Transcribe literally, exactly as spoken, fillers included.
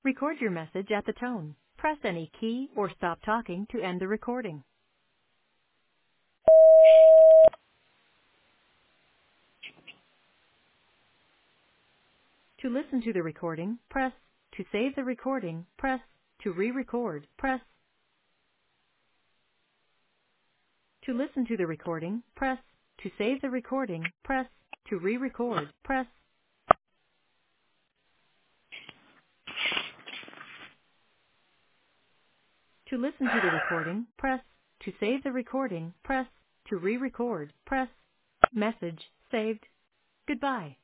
Record your message at the tone. Press any key or stop talking to end the recording. To listen to the recording, press. To save the recording, press. To re-record, press. To listen to the recording, press. To save the recording, press. To re-record, press. To listen to the recording, press. To save the recording, press. To re-record, press. Message saved. Goodbye.